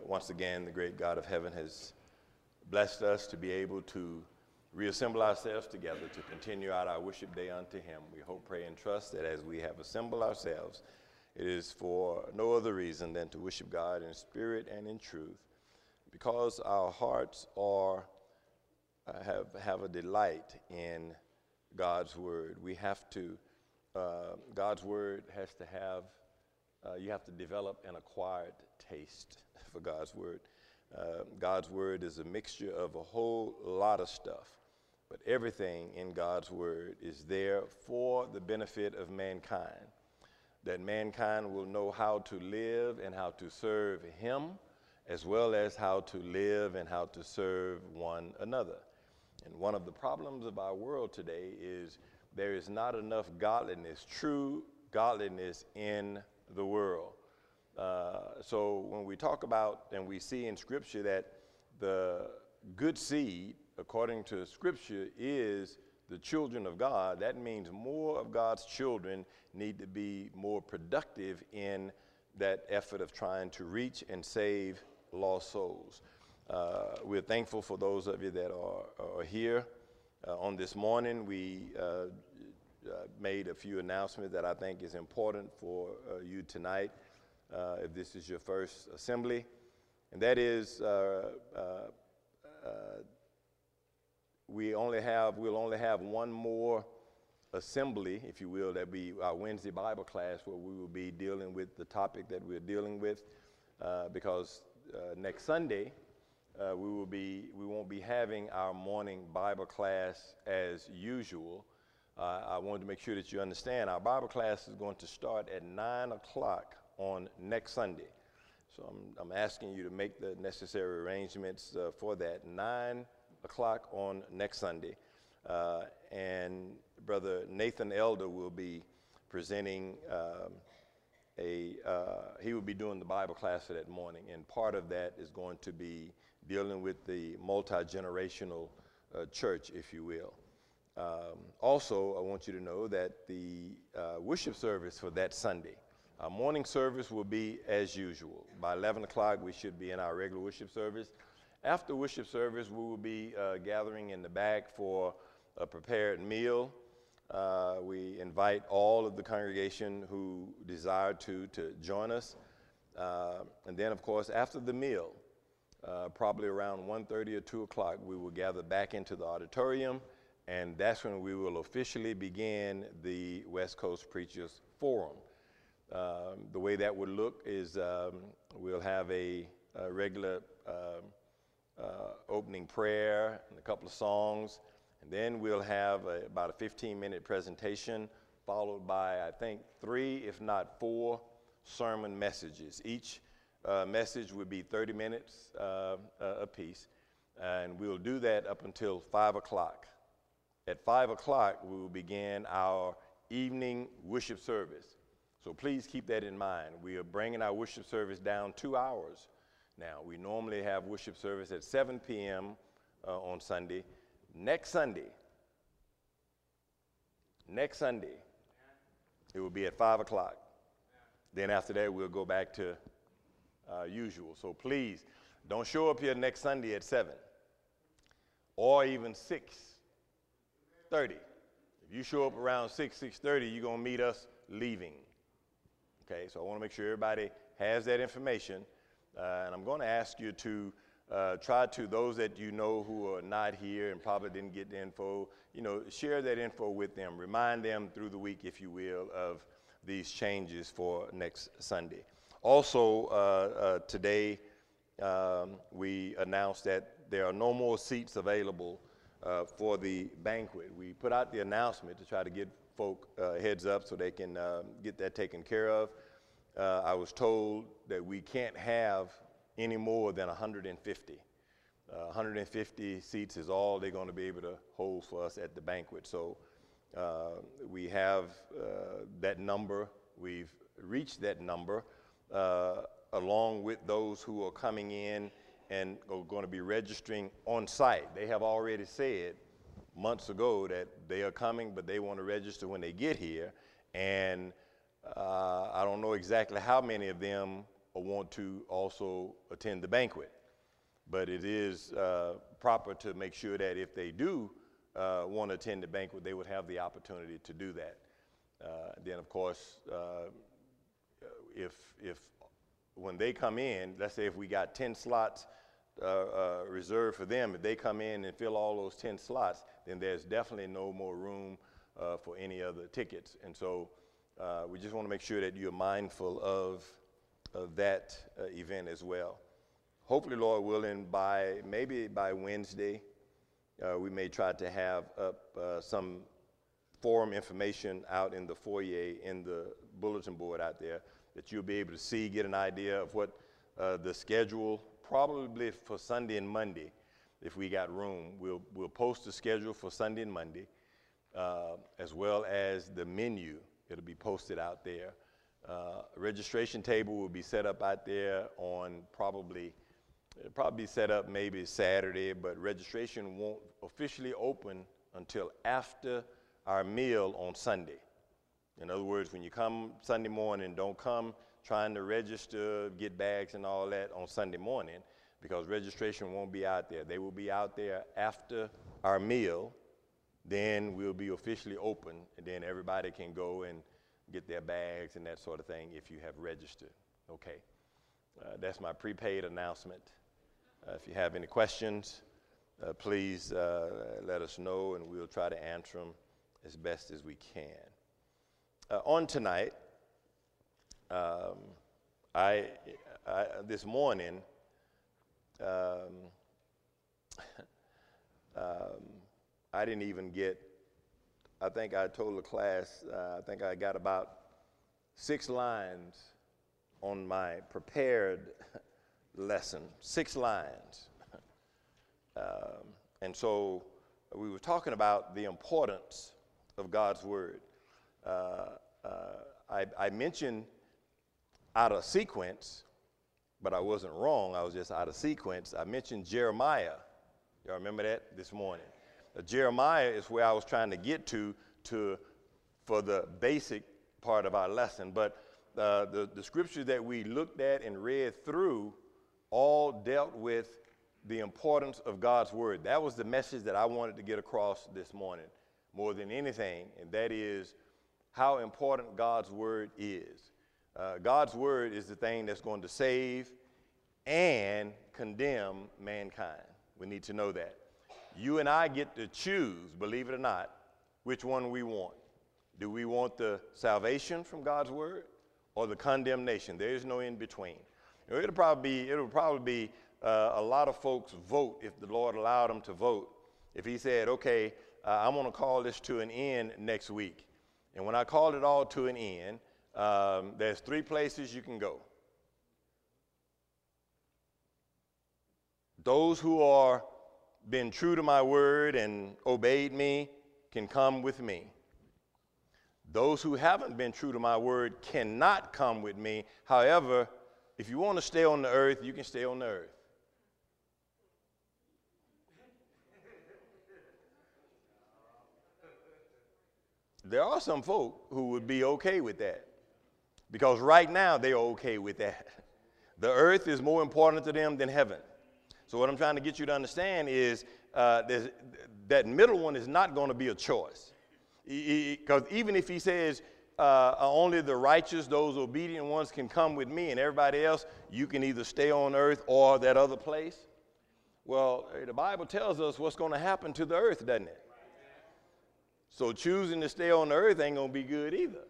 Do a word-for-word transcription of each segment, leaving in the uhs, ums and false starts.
once again, the great God of heaven has blessed us to be able to reassemble ourselves together to continue out our worship day unto him. We hope, pray, and trust that as we have assembled ourselves, it is for no other reason than to worship God in spirit and in truth, because our hearts are uh, have, have a delight in God's word. We have to, uh, God's word has to have, uh, you have to develop an acquired taste for God's word. Uh, God's word is a mixture of a whole lot of stuff, but everything in God's word is there for the benefit of mankind, that mankind will know how to live and how to serve him, as well as how to live and how to serve one another. And one of the problems of our world today is there is not enough godliness, true godliness in the world. Uh, so when we talk about and we see in Scripture that the good seed, according to Scripture, is the children of God, that means more of God's children need to be more productive in that effort of trying to reach and save lost souls. Uh, we're thankful for those of you that are, are here. Uh, on this morning, we uh, uh, made a few announcements that I think is important for uh, you tonight. Uh, if this is your first assembly, and that is uh, uh, uh, we only have, we'll only have one more assembly, if you will, that be our Wednesday Bible class, where we will be dealing with the topic that we're dealing with, uh, because uh, next Sunday uh, we will be, we won't be having our morning Bible class as usual. Uh, I wanted to make sure that you understand our Bible class is going to start at nine o'clock on next Sunday. So I'm, I'm asking you to make the necessary arrangements uh, for that. nine o'clock on next Sunday. Uh, and Brother Nathan Elder will be presenting um, a, uh, he will be doing the Bible class for that morning. And part of that is going to be dealing with the multi-generational uh, church, if you will. Um, also, I want you to know that the uh, worship service for that Sunday, our morning service will be as usual. By eleven o'clock, we should be in our regular worship service. After worship service, we will be uh, gathering in the back for a prepared meal. Uh, we invite all of the congregation who desire to to join us. Uh, and then, of course, after the meal, uh, probably around one thirty or two o'clock, we will gather back into the auditorium, and that's when we will officially begin the West Coast Preachers Forum. Um, the way that would look is um, we'll have a, a regular um, uh, opening prayer and a couple of songs, and then we'll have a, about a fifteen minute presentation followed by, I think, three, if not four, sermon messages. Each uh, message would be thirty minutes uh, uh, apiece, and we'll do that up until five o'clock. At five o'clock, we will begin our evening worship service. So please keep that in mind. We are bringing our worship service down two hours now. We normally have worship service at seven p m Uh, on Sunday. Next Sunday, next Sunday, it will be at five o'clock. Then after that, we'll go back to uh, usual. So please, don't show up here next Sunday at seven or even six thirty. If you show up around six, six thirty, you're going to meet us leaving. Okay, so I want to make sure everybody has that information, uh, and I'm going to ask you to uh, try to, those that you know who are not here and probably didn't get the info, you know, share that info with them. Remind them through the week, if you will, of these changes for next Sunday. Also, uh, uh, today um, we announced that there are no more seats available uh, for the banquet. We put out the announcement to try to get folk uh, heads up so they can uh, get that taken care of. Uh, I was told that we can't have any more than one hundred fifty. Uh, one hundred fifty seats is all they're going to be able to hold for us at the banquet. So uh, we have uh, that number. We've reached that number uh, along with those who are coming in and are going to be registering on site. They have already said months ago that they are coming, but they want to register when they get here. And uh, I don't know exactly how many of them want to also attend the banquet. But it is uh, proper to make sure that if they do uh, want to attend the banquet, they would have the opportunity to do that. Uh, then, of course, uh, if, if when they come in, let's say if we got ten slots uh, uh, reserved for them, if they come in and fill all those ten slots, then there's definitely no more room uh, for any other tickets. And so uh, we just want to make sure that you're mindful of, of that uh, event as well. Hopefully, Lord willing, by maybe by Wednesday, uh, we may try to have up uh, some forum information out in the foyer, in the bulletin board out there, that you'll be able to see, get an idea of what uh, the schedule, probably for Sunday and Monday, if we got room. We'll, we'll post the schedule for Sunday and Monday, uh, as well as the menu. It'll be posted out there. Uh, registration table will be set up out there on probably, it'll probably be set up maybe Saturday, but registration won't officially open until after our meal on Sunday. In other words, when you come Sunday morning, don't come trying to register, get bags and all that on Sunday morning, because registration won't be out there. They will be out there after our meal. Then we'll be officially open, and then everybody can go and get their bags and that sort of thing if you have registered. Okay, uh, that's my prepaid announcement. Uh, if you have any questions, uh, please uh, let us know, and we'll try to answer them as best as we can. Uh, on tonight, um, I, I this morning, um, um, I didn't even get, I think I told the class, uh, I think I got about six lines on my prepared lesson, six lines. um, and so we were talking about the importance of God's word. Uh, uh, I, I mentioned out of sequence, but I wasn't wrong. I was just out of sequence. I mentioned Jeremiah. Y'all remember that this morning? Uh, Jeremiah is where I was trying to get to, to for the basic part of our lesson. But uh, the, the scriptures that we looked at and read through all dealt with the importance of God's word. That was the message that I wanted to get across this morning more than anything, and that is how important God's word is. Uh, God's word is the thing that's going to save and condemn mankind. We need to know that. You and I get to choose, believe it or not, which one we want. Do we want the salvation from God's word or the condemnation? There is no in between. It'll probably be, it'll probably be uh, a lot of folks vote if the Lord allowed them to vote. If he said, okay, uh, I'm going to call this to an end next week. And when I call it all to an end, um, there's three places you can go. Those who are been true to my word and obeyed me can come with me. Those who haven't been true to my word cannot come with me. However, if you want to stay on the earth, you can stay on the earth. There are some folk who would be okay with that, because right now they're okay with that. The earth is more important to them than heaven. So what I'm trying to get you to understand is uh, that middle one is not going to be a choice. Because even if he says uh, only the righteous, those obedient ones can come with me, and everybody else, you can either stay on earth or that other place. Well, the Bible tells us what's going to happen to the earth, doesn't it? So choosing to stay on the earth ain't going to be good either.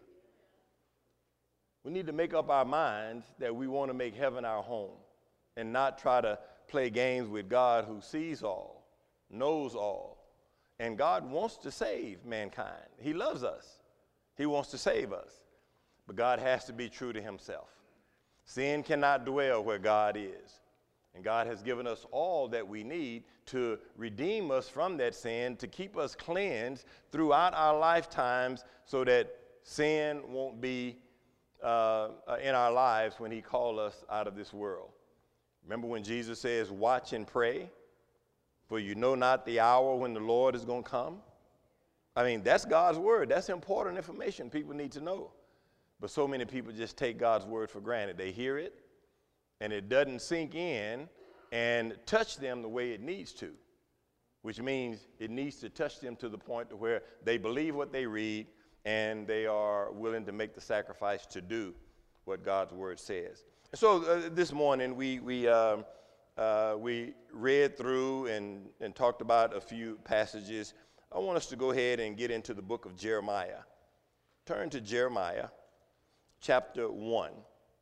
We need to make up our minds that we want to make heaven our home and not try to play games with God, who sees all, knows all. And God wants to save mankind. He loves us. He wants to save us. But God has to be true to himself. Sin cannot dwell where God is. And God has given us all that we need to redeem us from that sin, to keep us cleansed throughout our lifetimes so that sin won't be uh, in our lives when he called us out of this world. Remember when Jesus says, watch and pray, for you know not the hour when the Lord is going to come? I mean, that's God's word. That's important information people need to know. But so many people just take God's word for granted. They hear it, and it doesn't sink in and touch them the way it needs to, which means it needs to touch them to the point to where they believe what they read and they are willing to make the sacrifice to do what God's word says. So uh, this morning we we um, uh, we read through and, and talked about a few passages. I want us to go ahead and get into the book of Jeremiah. Turn to Jeremiah chapter one.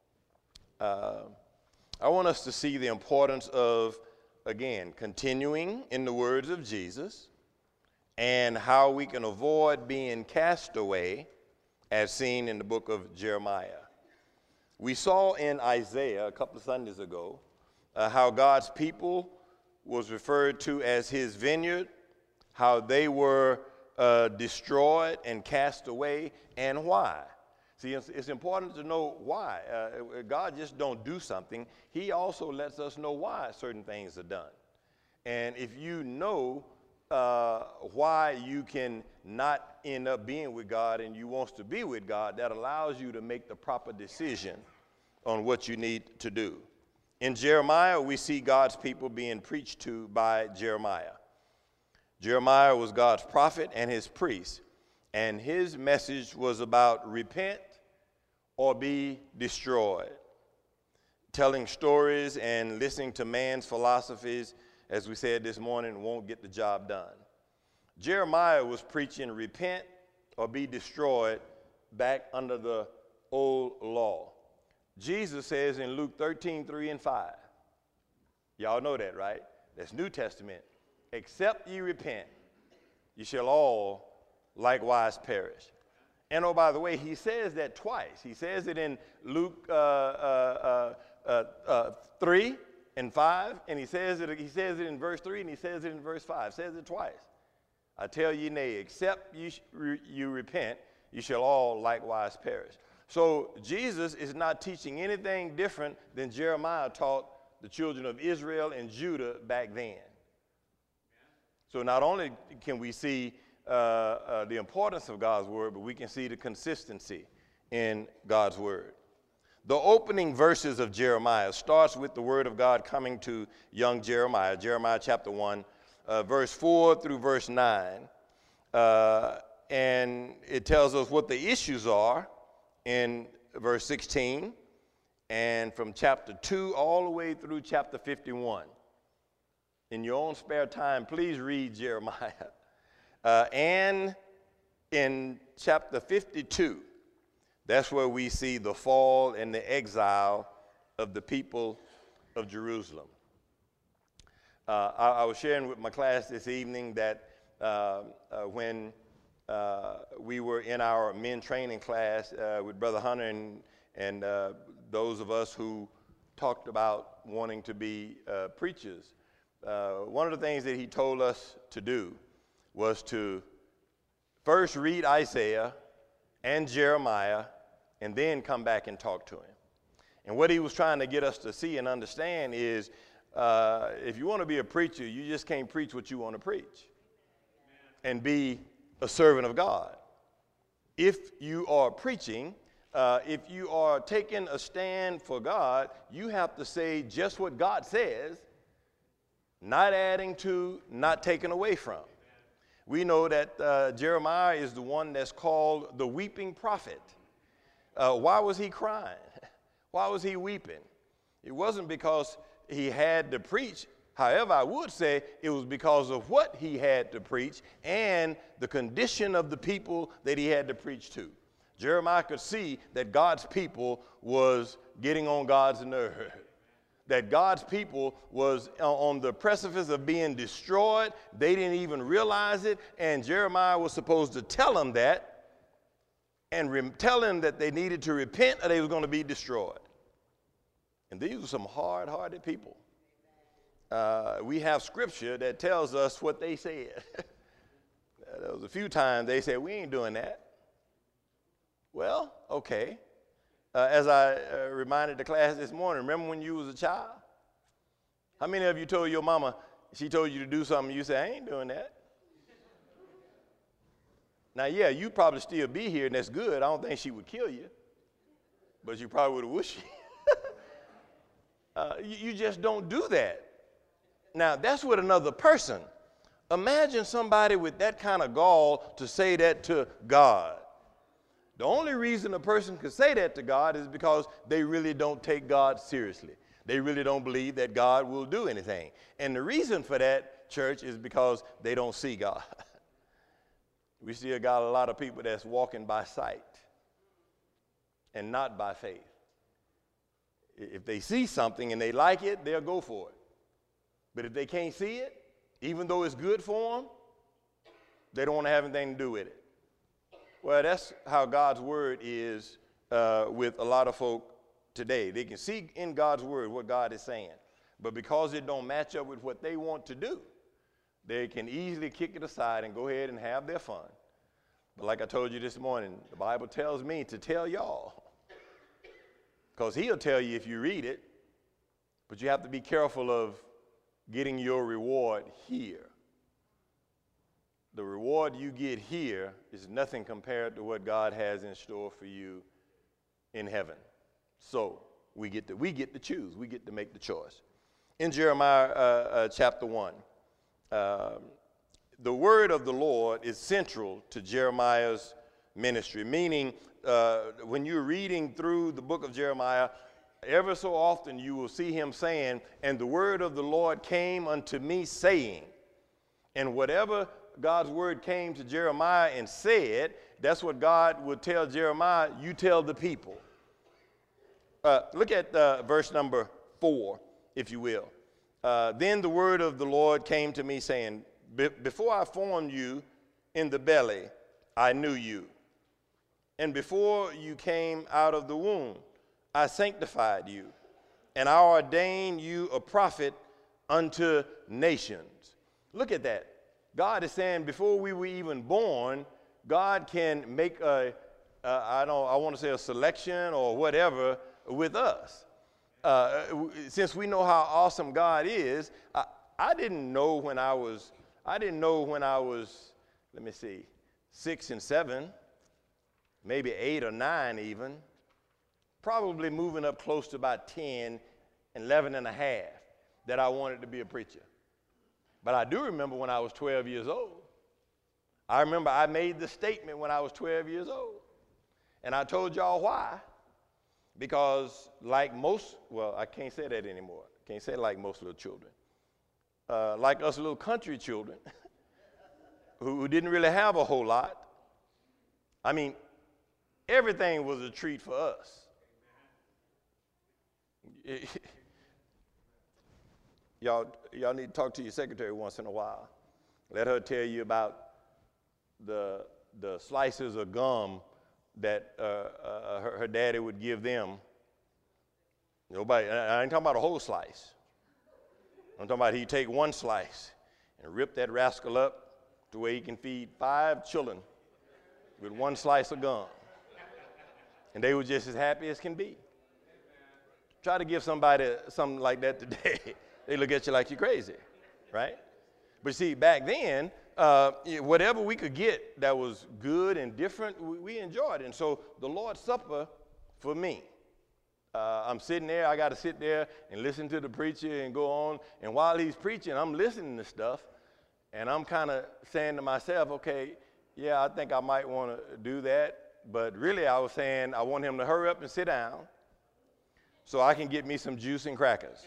Uh, I want us to see the importance of, again, continuing in the words of Jesus and how we can avoid being cast away as seen in the book of Jeremiah. We saw in Isaiah a couple of Sundays ago uh, how God's people was referred to as his vineyard, how they were uh, destroyed and cast away, and why. See, it's, it's important to know why. Uh, God just don't do something. He also lets us know why certain things are done. And if you know uh, why you can not end up being with God and you want to be with God, that allows you to make the proper decision on what you need to do. In Jeremiah, we see God's people being preached to by Jeremiah. Jeremiah was God's prophet and his priest, and his message was about repent or be destroyed. Telling stories and listening to man's philosophies, as we said this morning, won't get the job done. Jeremiah was preaching repent or be destroyed back under the old law. Jesus says in Luke thirteen, three and five, y'all know that, right? That's New Testament. Except ye repent, ye shall all likewise perish. And oh, by the way, he says that twice. He says it in Luke uh, uh, uh, uh, uh, three and five, and he says it. He says it in verse three, and he says it in verse five. Says it twice. I tell you, nay, except you sh- re- you repent, you shall all likewise perish. So Jesus is not teaching anything different than Jeremiah taught the children of Israel and Judah back then. So not only can we see uh, uh, the importance of God's word, but we can see the consistency in God's word. The opening verses of Jeremiah starts with the word of God coming to young Jeremiah, Jeremiah chapter one, uh, verse four through verse nine. Uh, and it tells us what the issues are in verse sixteen, and from chapter two all the way through chapter fifty-one. In your own spare time, please read Jeremiah. Uh, and in chapter fifty-two, that's where we see the fall and the exile of the people of Jerusalem. Uh, I, I was sharing with my class this evening that uh, uh, when uh, we were in our men training class uh, with Brother Hunter and, and uh, those of us who talked about wanting to be uh, preachers, Uh, one of the things that he told us to do was to first read Isaiah and Jeremiah and then come back and talk to him. And what he was trying to get us to see and understand is uh, if you want to be a preacher, you just can't preach what you want to preach and be a servant of God. If you are preaching, uh, if you are taking a stand for God, you have to say just what God says, not adding to, not taken away from. We know that uh, Jeremiah is the one that's called the weeping prophet. Uh, why was he crying? Why was he weeping? It wasn't because he had to preach. However, I would say it was because of what he had to preach and the condition of the people that he had to preach to. Jeremiah could see that God's people was getting on God's nerve, that God's people was on the precipice of being destroyed. They didn't even realize it, and Jeremiah was supposed to tell them that and re- tell them that they needed to repent or they were going to be destroyed. And these were some hard-hearted people. Uh, we have scripture that tells us what they said. There was a few times they said, we ain't doing that. Well, okay. Uh, as I uh, reminded the class this morning, remember when you was a child? How many of you told your mama, she told you to do something, you said, I ain't doing that? Now, yeah, you'd probably still be here, and that's good. I don't think she would kill you, but you probably would have wished she. Uh, you, you just don't do that. Now, that's with another person. Imagine somebody with that kind of gall to say that to God. The only reason a person could say that to God is because they really don't take God seriously. They really don't believe that God will do anything. And the reason for that, church, is because they don't see God. We still got a lot of people that's walking by sight and not by faith. If they see something and they like it, they'll go for it. But if they can't see it, even though it's good for them, they don't want to have anything to do with it. Well, that's how God's word is uh, with a lot of folk today. They can see in God's word what God is saying, but because it don't match up with what they want to do, they can easily kick it aside and go ahead and have their fun. But like I told you this morning, the Bible tells me to tell y'all, because he'll tell you if you read it, but you have to be careful of getting your reward here. The reward you get here is nothing compared to what God has in store for you in heaven. So we get to, we get to choose. We get to make the choice. In Jeremiah uh, uh, chapter one, uh, the word of the Lord is central to Jeremiah's ministry, meaning uh, when you're reading through the book of Jeremiah, ever so often you will see him saying, and the word of the Lord came unto me saying, and whatever God's word came to Jeremiah and said, that's what God would tell Jeremiah, you tell the people. Uh, look at uh, verse number four, if you will. Uh, then the word of the Lord came to me saying, before I formed you in the belly, I knew you. And before you came out of the womb, I sanctified you, and I ordained you a prophet unto nations. Look at that. God is saying before we were even born, God can make a, uh, I don't, I want to say a selection or whatever with us. Uh, since we know how awesome God is, I, I didn't know when I was, I didn't know when I was, let me see, six and seven, maybe eight or nine even, probably moving up close to about ten, eleven and a half, that I wanted to be a preacher. But I do remember when I was twelve years old. I remember I made the statement when I was twelve years old. And I told y'all why. Because like most, well, I can't say that anymore. Can't say like most little children. Uh, like us little country children who, who didn't really have a whole lot. I mean, everything was a treat for us. Y'all, y'all need to talk to your secretary once in a while. Let her tell you about the, the slices of gum that uh, uh, her, her daddy would give them. Nobody, I ain't talking about a whole slice. I'm talking about he'd take one slice and rip that rascal up to where he can feed five children with one slice of gum. And they were just as happy as can be. Try to give somebody something like that today. They look at you like you're crazy, right? But see, back then, uh, whatever we could get that was good and different, we, we enjoyed it. And so the Lord's Supper for me, uh, I'm sitting there, I got to sit there and listen to the preacher and go on. And while he's preaching, I'm listening to stuff, and I'm kind of saying to myself, okay, yeah, I think I might want to do that. But really, I was saying I want him to hurry up and sit down so I can get me some juice and crackers.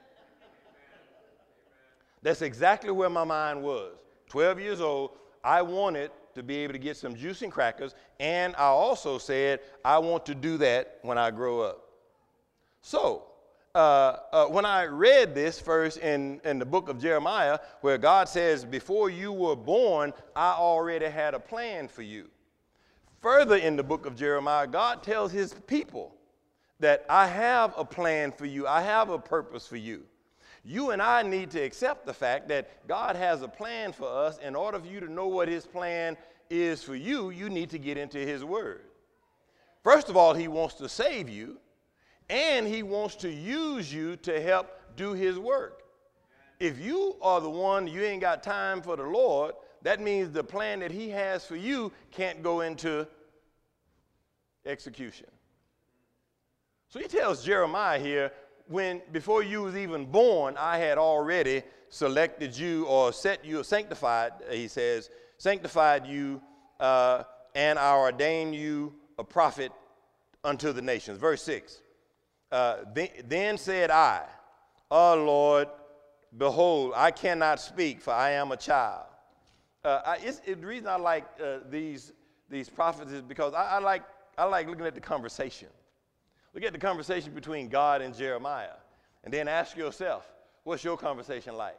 That's exactly where my mind was. twelve years old, I wanted to be able to get some juice and crackers, and I also said, I want to do that when I grow up. So, uh, uh, when I read this first in, in the book of Jeremiah, where God says, before you were born, I already had a plan for you. Further in the book of Jeremiah, God tells his people that I have a plan for you. I have a purpose for you. You and I need to accept the fact that God has a plan for us. In order for you to know what his plan is for you, you need to get into his word. First of all, he wants to save you, and he wants to use you to help do his work. If you are the one, you ain't got time for the Lord, that means the plan that he has for you can't go into execution. So he tells Jeremiah here when before you was even born, I had already selected you or set you, sanctified, he says, sanctified you uh, and I ordained you a prophet unto the nations. Verse six, uh, then, then said I, O Lord, behold, I cannot speak, for I am a child. Uh, I, it's, it, the reason I like uh, these, these prophets is because I, I, like, I like looking at the conversation. Look at the conversation between God and Jeremiah, and then ask yourself, what's your conversation like?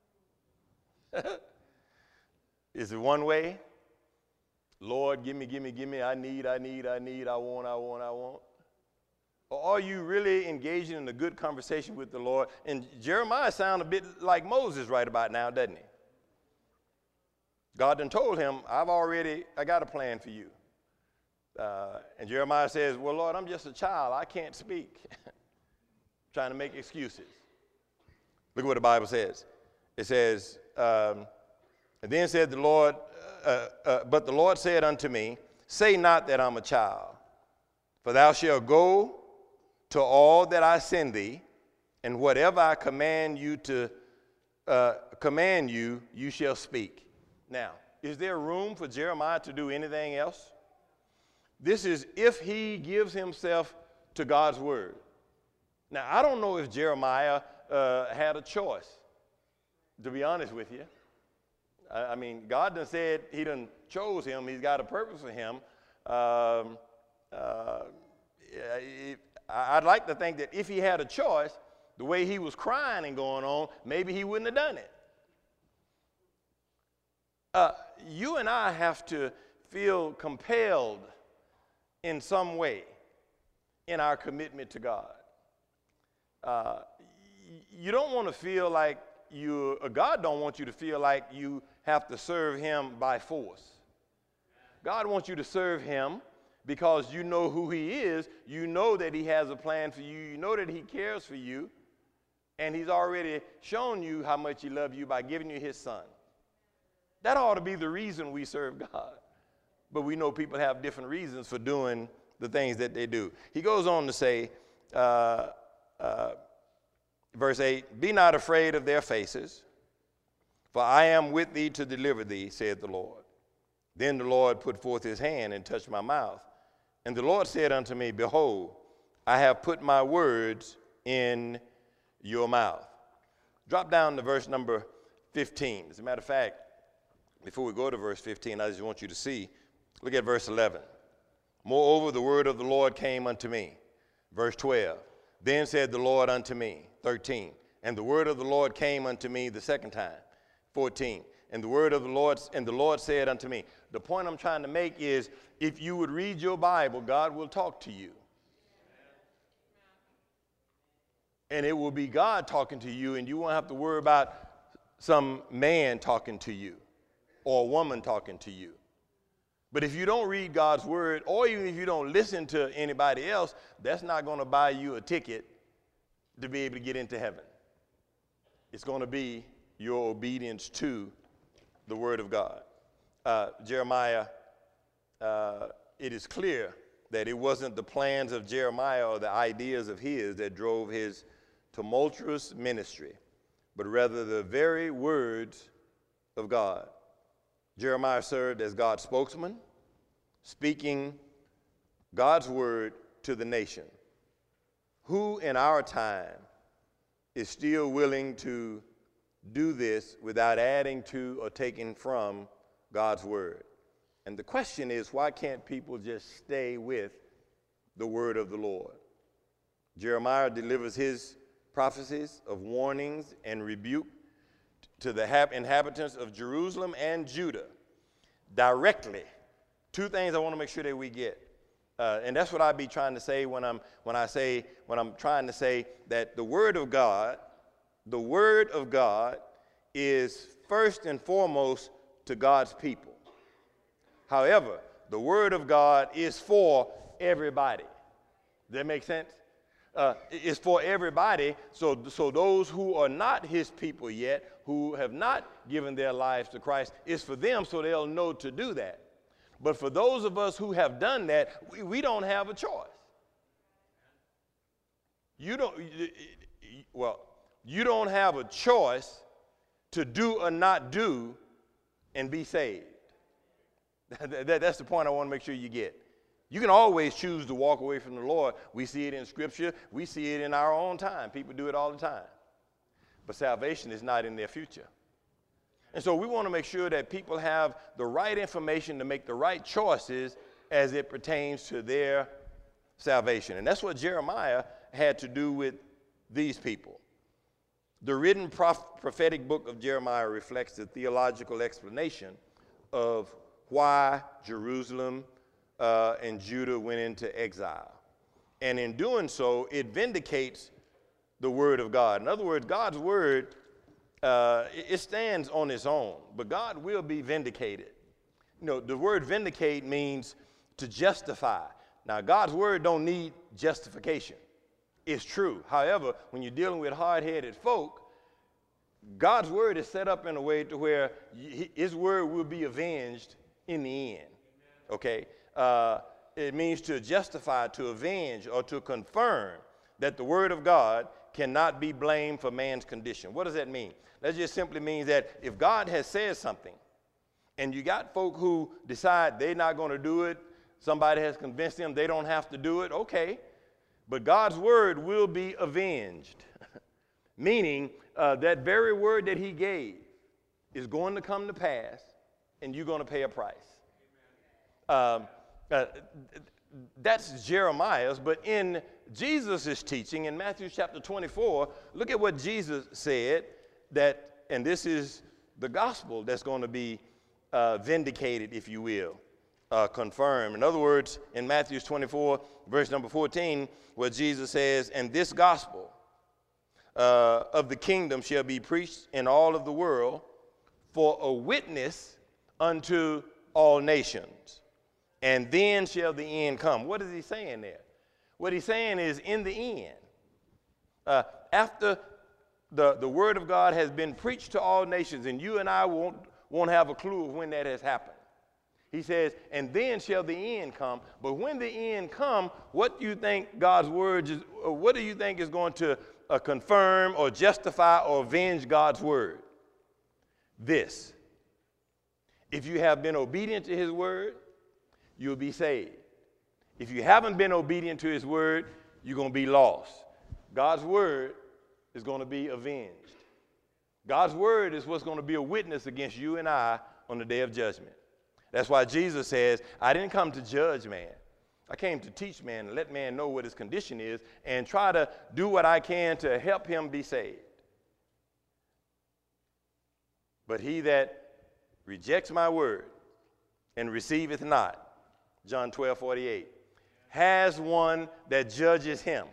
Is it one way? Lord, give me, give me, give me, I need, I need, I need, I want, I want, I want. Or are you really engaging in a good conversation with the Lord? And Jeremiah sounds a bit like Moses right about now, doesn't he? God done told him, I've already, I got a plan for you. Uh, and Jeremiah says, well, Lord, I'm just a child. I can't speak. Trying to make excuses. Look at what the Bible says. It says, um, and then said the Lord, uh, uh, but the Lord said unto me, say not that I'm a child, for thou shalt go to all that I send thee, and whatever I command you to uh, command you, you shall speak. Now, is there room for Jeremiah to do anything else? This is if he gives himself to God's word. Now, I don't know if Jeremiah uh, had a choice, to be honest with you. I, I mean, God done said he done chose him. He's got a purpose for him. Um, uh, it, I'd like to think that if he had a choice, the way he was crying and going on, maybe he wouldn't have done it. Uh, you and I have to feel compelled in some way in our commitment to God. Uh, you don't want to feel like you, or God don't want you to feel like you have to serve him by force. God wants you to serve him because you know who he is, you know that he has a plan for you, you know that he cares for you, and he's already shown you how much he loves you by giving you his son. That ought to be the reason we serve God. But we know people have different reasons for doing the things that they do. He goes on to say, uh, uh, verse eight, be not afraid of their faces, for I am with thee to deliver thee, saith the Lord. Then the Lord put forth his hand and touched my mouth. And the Lord said unto me, behold, I have put my words in your mouth. Drop down to verse number fifteen. As a matter of fact, before we go to verse fifteen, I just want you to see, look at verse eleven. Moreover, the word of the Lord came unto me. Verse twelve. Then said the Lord unto me. thirteen. And the word of the Lord came unto me the second time. fourteen. And the word of the Lord, and the Lord said unto me. The point I'm trying to make is, if you would read your Bible, God will talk to you. And it will be God talking to you, and you won't have to worry about some man talking to you or a woman talking to you. But if you don't read God's word, or even if you don't listen to anybody else, that's not going to buy you a ticket to be able to get into heaven. It's going to be your obedience to the word of God. Uh, Jeremiah, uh, it is clear that it wasn't the plans of Jeremiah or the ideas of his that drove his tumultuous ministry, but rather the very words of God. Jeremiah served as God's spokesman, speaking God's word to the nation. Who in our time is still willing to do this without adding to or taking from God's word? And the question is, why can't people just stay with the word of the Lord? Jeremiah delivers his prophecies of warnings and rebuke to the inhabitants of Jerusalem and Judah directly. Two things I want to make sure that we get. Uh, and that's what I be trying to say when I'm when I say when I'm trying to say that the word of God, the word of God is first and foremost to God's people. However, the word of God is for everybody. Does that make sense? Uh, it's for everybody, so, so those who are not his people yet, who have not given their lives to Christ, it's for them so they'll know to do that. But for those of us who have done that, we, we don't have a choice. you don't, well, you don't have a choice to do or not do and be saved. that, that, that's the point I want to make sure you get. You can always choose to walk away from the Lord. We see it in Scripture. We see it in our own time. People do it all the time. But salvation is not in their future. And so we want to make sure that people have the right information to make the right choices as it pertains to their salvation. And that's what Jeremiah had to do with these people. The written proph- prophetic book of Jeremiah reflects the theological explanation of why Jerusalem uh, and Judah went into exile. And in doing so, it vindicates the word of God. In other words, God's word, uh, it stands on its own, but God will be vindicated. You know, the word vindicate means to justify. Now, God's word don't need justification. It's true. However, when you're dealing with hard-headed folk, God's word is set up in a way to where his word will be avenged in the end. Okay? Uh, it means to justify, to avenge, or to confirm that the word of God cannot be blamed for man's condition. What does that mean? That just simply means that if God has said something, and you got folk who decide they're not going to do it, somebody has convinced them they don't have to do it, okay. But God's word will be avenged. Meaning uh, that very word that he gave is going to come to pass, and you're going to pay a price. Um, uh, that's Jeremiah's, but in Jesus' teaching in Matthew chapter twenty-four, look at what Jesus said, that, and this is the gospel that's going to be uh, vindicated, if you will, uh, confirmed. In other words, in Matthew twenty-four, verse number fourteen, where Jesus says, and this gospel uh, of the kingdom shall be preached in all of the world for a witness unto all nations. And then shall the end come. What is he saying there? What he's saying is, in the end, uh, after the, the word of God has been preached to all nations, and you and I won't, won't have a clue of when that has happened. He says, and then shall the end come. But when the end come, what do you think God's word is, or what do you think is going to uh, confirm or justify or avenge God's word? This. If you have been obedient to his word, you'll be saved. If you haven't been obedient to his word, you're going to be lost. God's word is going to be avenged. God's word is what's going to be a witness against you and I on the day of judgment. That's why Jesus says, I didn't come to judge man. I came to teach man and let man know what his condition is and try to do what I can to help him be saved. But he that rejects my word and receiveth not, John twelve forty-eight, has one that judges him.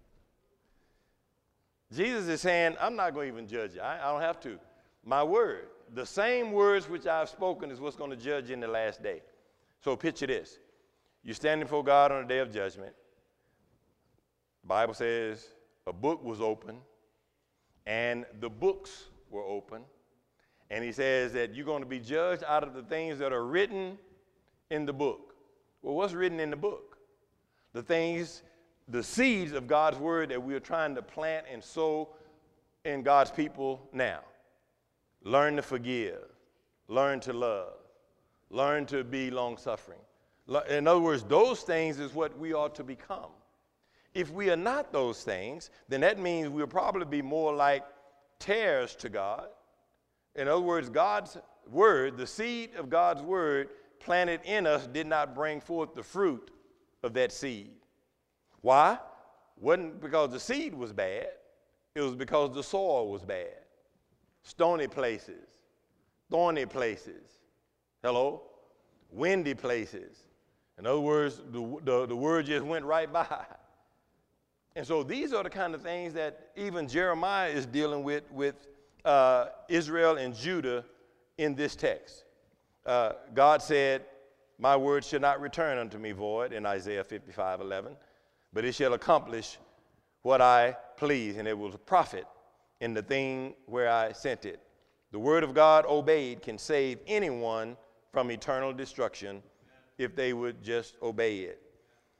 Jesus is saying, I'm not going to even judge you. I, I don't have to. My word, the same words which I've spoken is what's going to judge you in the last day. So picture this. You're standing before God on the day of judgment. The Bible says a book was open, and the books were open. And he says that you're going to be judged out of the things that are written in the book. Well, what's written in the book? The things, the seeds of God's word that we are trying to plant and sow in God's people now. Learn to forgive. Learn to love. Learn to be long-suffering. In other words, those things is what we ought to become. If we are not those things, then that means we'll probably be more like tares to God. In other words, God's word, the seed of God's word planted in us did not bring forth the fruit of that seed. Why? Wasn't because the seed was bad. It was because the soil was bad. Stony places, thorny places, hello, windy places. In other words, the, the, the word just went right by. And so these are the kind of things that even Jeremiah is dealing with with uh, Israel and Judah in this text. Uh, God said, my word shall not return unto me void in Isaiah fifty-five eleven, but it shall accomplish what I please, and it will profit in the thing where I sent it. The word of God obeyed can save anyone from eternal destruction if they would just obey it.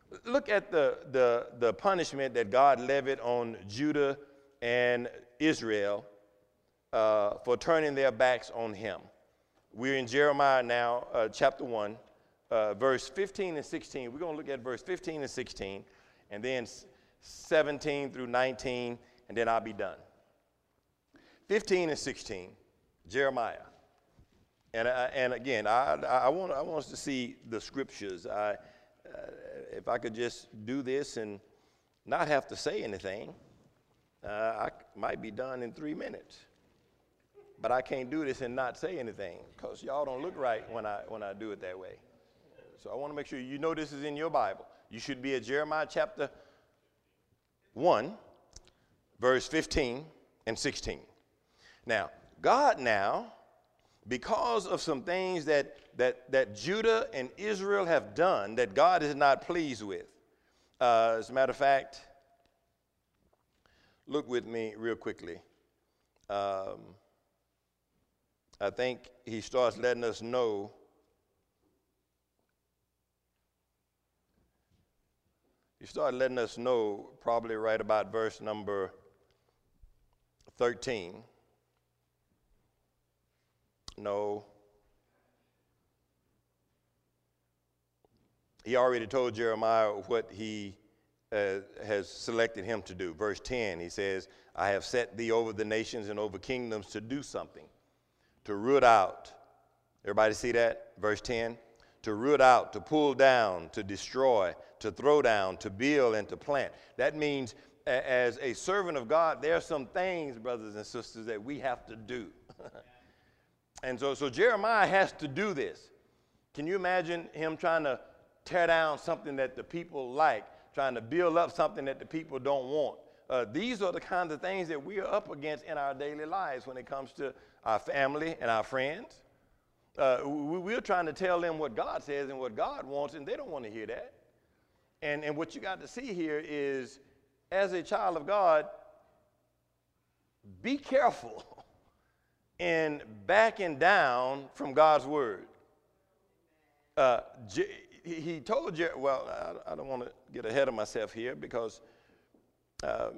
Look at the, the, the punishment that God levied on Judah and Israel uh, for turning their backs on him. We're in Jeremiah now, uh, chapter one, uh, verse fifteen and sixteen. We're going to look at verse fifteen and sixteen, and then seventeen through nineteen, and then I'll be done. fifteen and sixteen, Jeremiah. And, uh, and again, I, I, want, I want us to see the scriptures. I, uh, if I could just do this and not have to say anything, uh, I might be done in three minutes. But I can't do this and not say anything because y'all don't look right when I, when I do it that way. So I want to make sure you know this is in your Bible. You should be at Jeremiah chapter one, verse fifteen and sixteen. Now, God now, because of some things that, that, that Judah and Israel have done that God is not pleased with. Uh, as a matter of fact, look with me real quickly. Um, I think he starts letting us know he started letting us know probably right about verse number thirteen. No. He already told Jeremiah what he uh, has selected him to do. Verse ten, he says, I have set thee over the nations and over kingdoms to do something, to root out. Everybody see that? Verse ten, to root out, to pull down, to destroy, to throw down, to build, and to plant. That means a- as a servant of God, there are some things, brothers and sisters, that we have to do. And so, so Jeremiah has to do this. Can you imagine him trying to tear down something that the people like, trying to build up something that the people don't want? Uh, these are the kinds of things that we are up against in our daily lives when it comes to our family and our friends. Uh, we, we're trying to tell them what God says and what God wants, and they don't want to hear that. And, and what you got to see here is, as a child of God, be careful in backing down from God's word. Uh, he told you, well, I, I don't want to get ahead of myself here because um,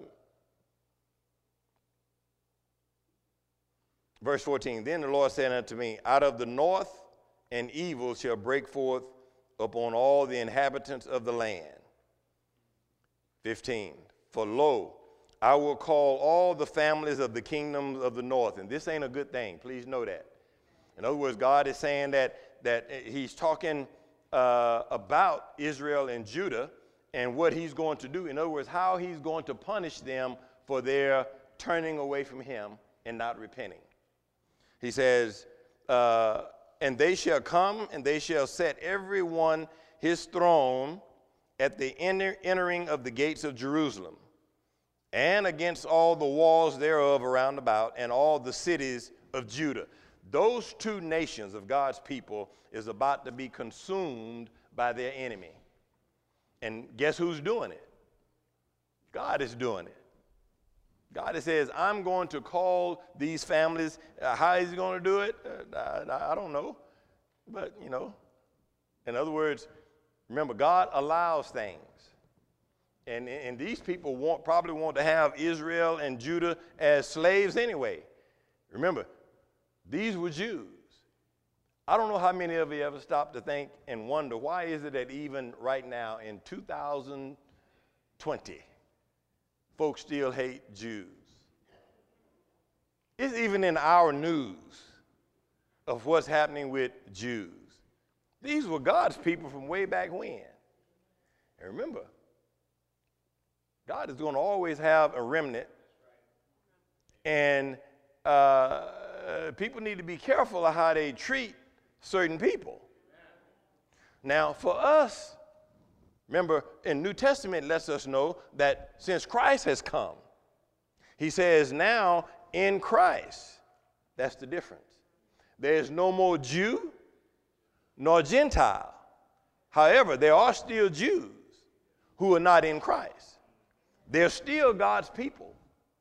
verse fourteen, then the Lord said unto me, out of the north an evil shall break forth upon all the inhabitants of the land. fifteen, for lo, I will call all the families of the kingdoms of the north. And this ain't a good thing. Please know that. In other words, God is saying that, that he's talking uh, about Israel and Judah and what he's going to do. In other words, how he's going to punish them for their turning away from him and not repenting. He says, uh, and they shall come and they shall set every one his throne at the enter- entering of the gates of Jerusalem, and against all the walls thereof around about, and all the cities of Judah. Those two nations of God's people is about to be consumed by their enemy. And guess who's doing it? God is doing it. God says, I'm going to call these families. Uh, how is he going to do it? Uh, I, I don't know. But, you know, in other words, remember, God allows things. And, and these people want, probably want to have Israel and Judah as slaves anyway. Remember, these were Jews. I don't know how many of you ever stopped to think and wonder, why is it that even right now in two thousand twenty, folks still hate Jews? It's even in our news of what's happening with Jews. These were God's people from way back when. And remember, God is going to always have a remnant, and uh, people need to be careful of how they treat certain people. Now, for us, remember, in New Testament lets us know that since Christ has come, he says now in Christ, that's the difference. There's no more Jew nor Gentile. However, there are still Jews who are not in Christ. They're still God's people.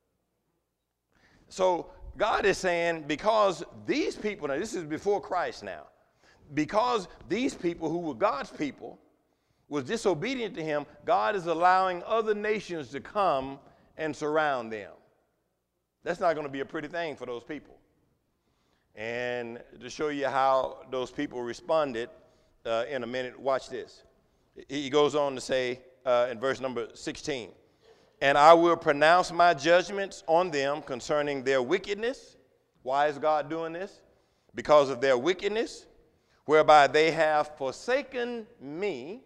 So God is saying, because these people, now this is before Christ now, because these people who were God's people was disobedient to him, God is allowing other nations to come and surround them. That's not going to be a pretty thing for those people. And to show you how those people responded uh, in a minute, watch this. He goes on to say uh, in verse number sixteen, and I will pronounce my judgments on them concerning their wickedness. Why is God doing this? Because of their wickedness, whereby they have forsaken me.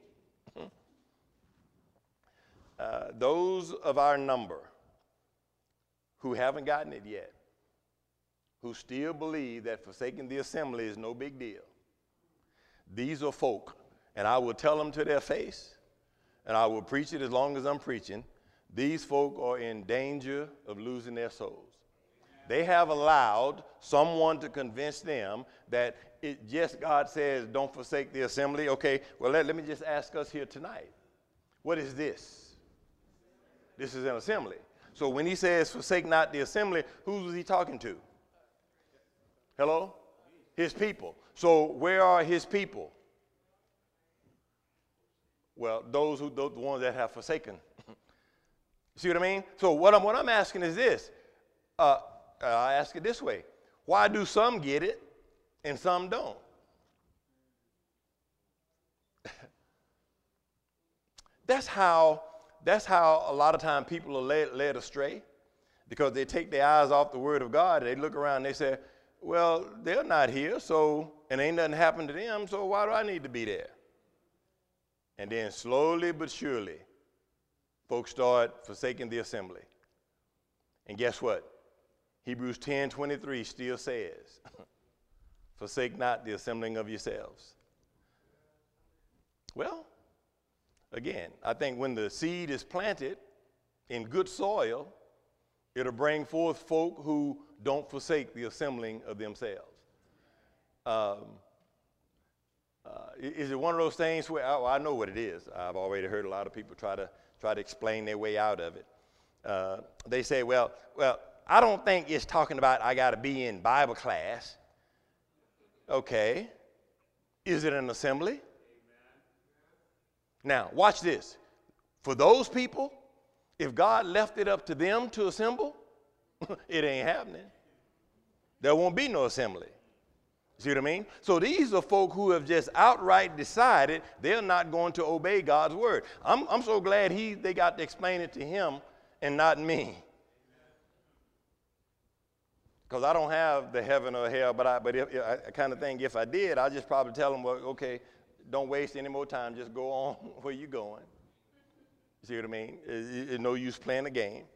Uh, those of our number who haven't gotten it yet, who still believe that forsaking the assembly is no big deal, these are folk, and I will tell them to their face, and I will preach it as long as I'm preaching. These folk are in danger of losing their souls. They have allowed someone to convince them that it just, God says, don't forsake the assembly. Okay, well, let, let me just ask us here tonight. What is this? This is an assembly. So when he says forsake not the assembly, who was he talking to? Hello? His people. So where are his people? Well, those who, those, the ones that have forsaken. See what I mean? So what I'm, what I'm asking is this. Uh, I ask it this way. Why do some get it and some don't? That's how, that's how a lot of times people are led, led astray, because they take their eyes off the word of God. And they look around and they say, well, they're not here, so, and ain't nothing happened to them, so why do I need to be there? And then slowly but surely, folks start forsaking the assembly. And guess what? Hebrews ten twenty-three still says, forsake not the assembling of yourselves. Well, again, I think when the seed is planted in good soil, it'll bring forth folk who don't forsake the assembling of themselves. Um, uh, is it one of those things where, oh, I know what it is. I've already heard a lot of people try to try to explain their way out of it. Uh, they say, well, well, I don't think it's talking about I got to be in Bible class. Okay. Is it an assembly? Amen. Now, watch this. For those people, if God left it up to them to assemble, it ain't happening. There won't be no assembly. See what I mean? So these are folk who have just outright decided they're not going to obey God's word. I'm, I'm so glad he, they got to explain it to him and not me. Because I don't have the heaven or hell, but I, but if, I kind of think if I did, I'd just probably tell them, well, okay, don't waste any more time. Just go on where you're going. See what I mean? It's no use playing a game.